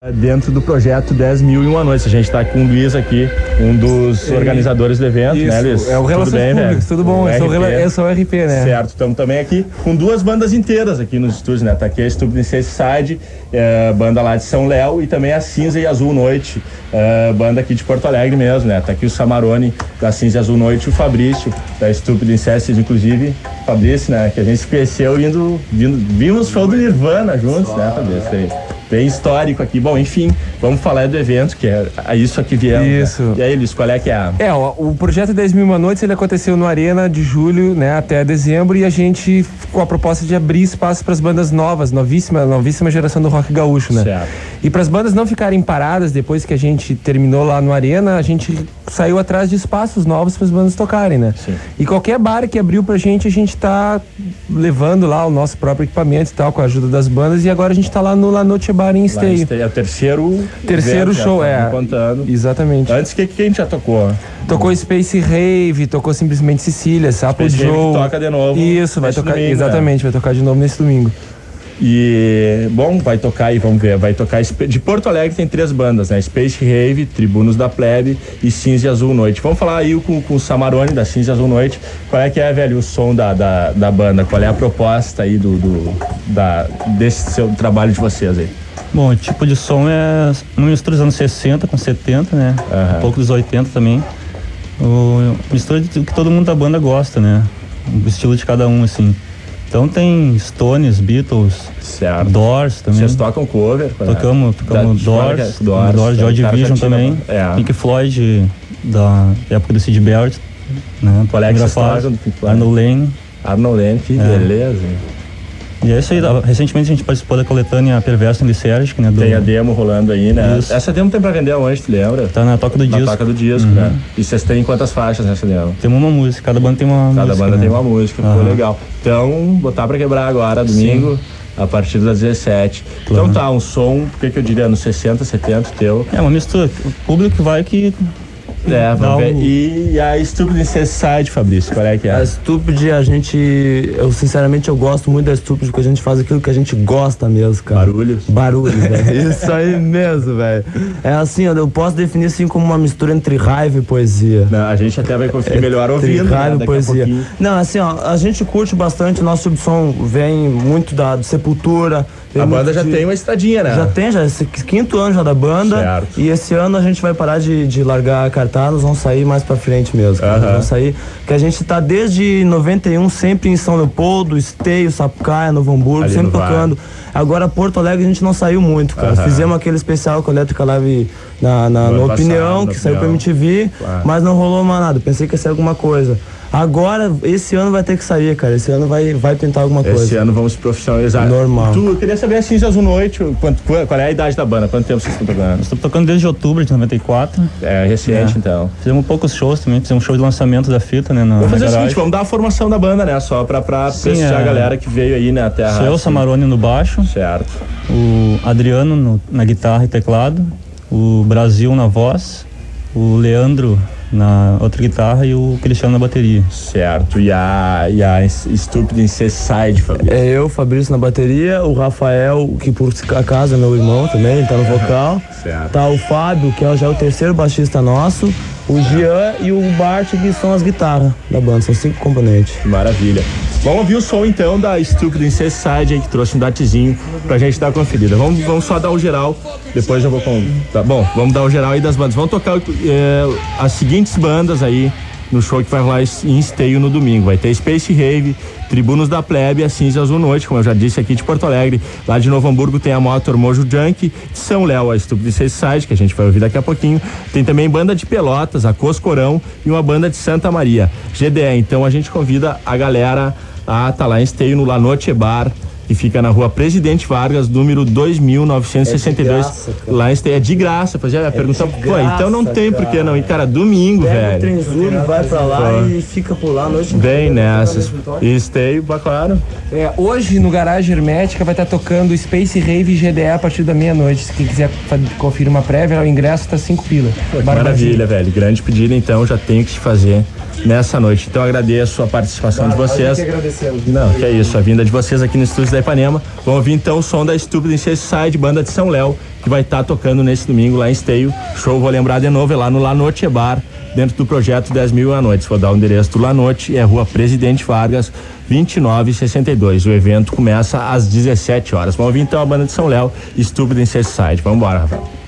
Dentro do projeto 10.001 Noites, a gente está com o Luiz aqui, um dos organizadores do evento, isso, né, Luiz? É o Relações Públicas, tudo bom? Eu sou o RP, né? Certo, estamos também aqui com duas bandas inteiras aqui nos estúdios, né? Tá aqui a Stupid Incesticide, banda lá de São Léo, e também a Cinza e Azul Noite, banda aqui de Porto Alegre mesmo, né? Tá aqui o Samarone da Cinza e Azul Noite, o Fabrício da Stupid Incesticide, inclusive, Fabrício, né? Que a gente se conheceu vimos show do Nirvana juntos, né, Fabrício? Bem histórico aqui. Bom, enfim, vamos falar do evento, que é isso aqui viemos. Isso. Né? E aí, Luiz, qual é que é? O projeto 10.001 Noites, ele aconteceu no Arena de julho, né, até dezembro, e a gente com a proposta de abrir espaço para as bandas novas, novíssima geração do rock gaúcho, né? Certo. E para as bandas não ficarem paradas depois que a gente terminou lá no Arena, a gente saiu atrás de espaços novos para as bandas tocarem, né? Sim. E qualquer bar que abriu pra gente, a gente tá levando lá o nosso próprio equipamento e tal, com a ajuda das bandas, e agora a gente tá lá no La Noche Bar em Esteio. É o terceiro show, contando. Exatamente. Antes, o que a gente já tocou? Tocou Space Rave, tocou simplesmente Cecília, Sapo Space Joe. Rave toca de novo. Isso, vai tocar, domingo, exatamente, vai tocar de novo nesse domingo. E, bom, vai tocar aí, vamos ver, vai tocar de Porto Alegre, tem 3 bandas, né? Space Rave, Tribunos da Plebe e Cinza e Azul Noite. Vamos falar aí com o Samarone da Cinza e Azul Noite, qual é que é, velho, o som da banda, qual é a proposta aí desse seu trabalho de vocês aí? Bom, o tipo de som é uma mistura dos anos 60 com 70, né? Um pouco dos 80 também. Mistura de que todo mundo da banda gosta, né? O estilo de cada um, assim. Então tem Stones, Beatles, certo. Doors também. Vocês tocam cover? Tocamos Doors, Joy Division também. Pink Floyd, da época do Sid Barrett, né? Qual é que vocês tocam do Pink Floyd? Arnold Layne, que beleza. E é isso aí, recentemente a gente participou da coletânea Perverso em Licérgico, né? Tem a demo rolando aí, né? Isso. Essa demo tem pra vender aonde, tu lembra? Tá na Toca do Disco. Na Toca do Disco, né? E vocês têm quantas faixas nessa demo? Tem uma música, cada banda tem uma música. Cada banda tem uma música, ficou legal. Então, botar pra quebrar agora, domingo, a partir das 17. Claro. Então tá, um som, o que eu diria, nos 60, 70 teu? É uma mistura, o público vai que... vamos ver. E a Stupid Incesticide, Fabrício, qual é que é? A Stupid, eu sinceramente gosto muito da Stupid, porque a gente faz aquilo que a gente gosta mesmo, cara. Barulhos, velho. Isso aí mesmo, velho. É assim, eu posso definir assim como uma mistura entre raiva e poesia. Não, a gente até vai conseguir melhor ouvindo, raiva e poesia. Não, assim, a gente curte bastante, o nosso subsom vem muito do Sepultura. A banda já tem uma estradinha, né? Já é esse 5º ano já da banda. Certo. E esse ano a gente vai parar de largar a cartaz, nós vamos sair mais pra frente mesmo. Vamos sair, que a gente tá desde 91 sempre em São Leopoldo, Esteio, Sapucaia, Novo Hamburgo, sempre tocando. Agora Porto Alegre a gente não saiu muito, cara. Fizemos aquele especial com a Elétrica Live na Opinião, que saiu pra MTV, mas não rolou mais nada. Pensei que ia ser alguma coisa. Agora, esse ano vai ter que sair, cara. Esse ano vai tentar alguma coisa. Esse ano vamos se profissionalizar. Normal. Eu queria saber a Cinza Azul Noite, qual é a idade da banda? Quanto tempo vocês estão tocando? Nós estamos tocando desde outubro de 94. É recente, então. Fizemos poucos shows também, fizemos um show de lançamento da fita, né? Vamos fazer o seguinte, vamos dar a formação da banda, né? Só pra prestigiar a galera que veio aí, né? Até a Sou eu, o Samarone no baixo. Certo. O Adriano na guitarra e teclado. O Brasil na voz. O Leandro na outra guitarra e o Cristiano na bateria. Certo. E a Stupid Incesticide, Fabrício? É eu, Fabrício na bateria, o Rafael, que por acaso é meu irmão também, ele tá no vocal. Certo. Tá o Fábio, que já é o 3º baixista nosso, o Jean e o Bart, que são as guitarras da banda, são 5 componentes. Maravilha. Vamos ouvir o som então da Stupid Incesticide aí, que trouxe um datezinho pra gente dar uma conferida. Vamos só dar o geral, depois já vou tá bom, vamos dar o geral aí das bandas. Vamos tocar as seguintes bandas aí no show que vai rolar em Esteio no domingo. Vai ter Space Rave, Tribunos da Plebe, a Cinza Azul Noite, como eu já disse aqui de Porto Alegre. Lá de Novo Hamburgo tem a Motor Mojo Junk, de São Léo a Stupid Incesticide, que a gente vai ouvir daqui a pouquinho. Tem também banda de Pelotas, a Coscorão, e uma banda de Santa Maria, GDE. Então a gente convida a galera a tá lá em Esteio no La Noche Bar, que fica na rua Presidente Vargas, número 2962, lá em Esteio. É de graça, pois é, perguntar, pô, então não tem por que não. E cara, domingo, pega velho. O trenzuro, vai pra lá e fica por lá a noite. Bem nessas. E Esteio, claro. Hoje no Garagem Hermética vai estar tocando Space Rave e GDE a partir da meia-noite. Se quem quiser conferir uma prévia, o ingresso tá 5 pila. Maravilha, velho. Grande pedido, então, já tenho que te fazer nessa noite. Então agradeço a participação de vocês. Que agradecemos. Não, que é isso, a vinda de vocês aqui no estúdio da Ipanema. Vamos ouvir então o som da Stupid Incesticide, banda de São Léo, que vai estar tocando nesse domingo lá em Esteio. Show, vou lembrar de novo, é lá no La Noche Bar, dentro do projeto 10.000 à noite. Se for dar o endereço do La Noche, é Rua Presidente Vargas, 2962. O evento começa às 17 horas. Vamos ouvir então a banda de São Léo, Stupid Incesticide. Vamos embora, Rafael.